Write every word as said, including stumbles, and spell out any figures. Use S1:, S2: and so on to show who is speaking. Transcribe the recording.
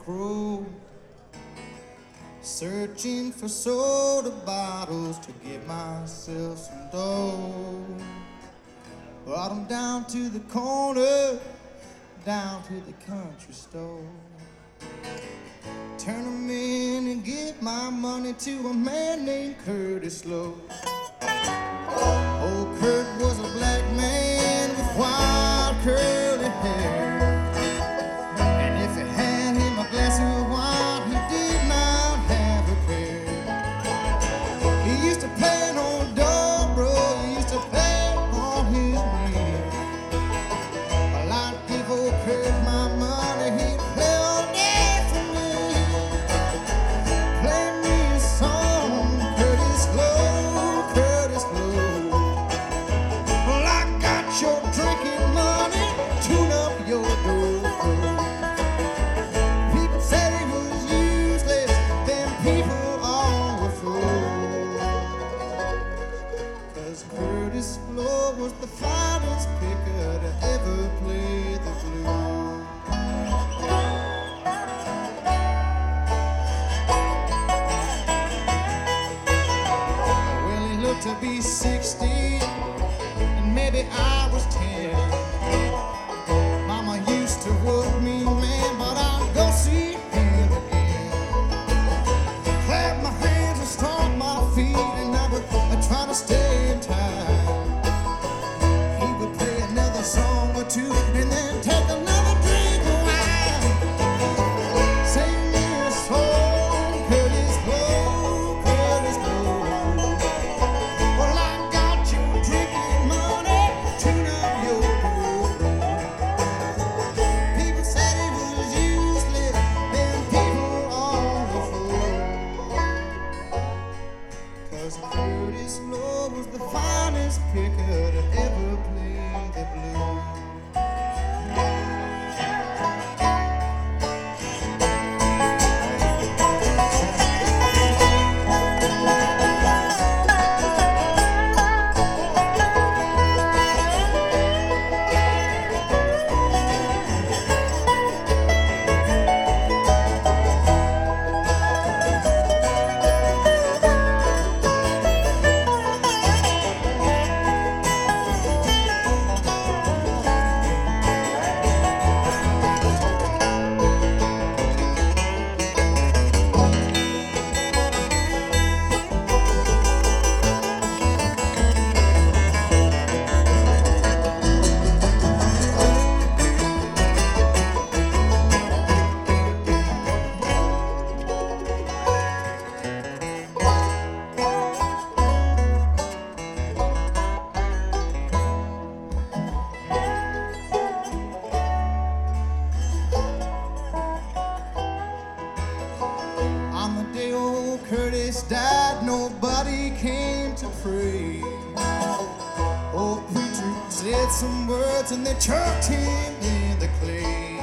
S1: crow, searching for soda bottles to get myself some dough. Brought 'em down to the corner, down to the country store. Turn 'em in and give my money to a man named Curtis Lowe. Old Kurt was a black man with wild curly hair, and if he had him a glass of wine, he did not have a care. He used to play an old dobro, he used to play on his knee. Well, I'd give old Kurt my money, he'd play all day for me. Play me a song, Curtis Lowe, Curtis Lowe. Well, I got your drinking money, tune up your dough. People said he was useless, then people all were fools. 'Cause Curtis Lowe was the finest picker to ever play the blues. Well, he looked to be sixty, and maybe I was ten. Mama used to work me, man, but I'd go see him again. Clap my hands and stomp my feet, and I would I'd try to stay in time. He would play another song or two, and then take another drink of wine. Sing me a song, Curtis Lowe, Curtis Lowe. Well, I got you drinking money, tune up your dough. People said he was useless, then people all were fools. 'Cause Curtis Lowe was the finest picker to ever play the blues. On the day old Curtis died, nobody came to pray. Old preacher said some words and they chucked him in the clay.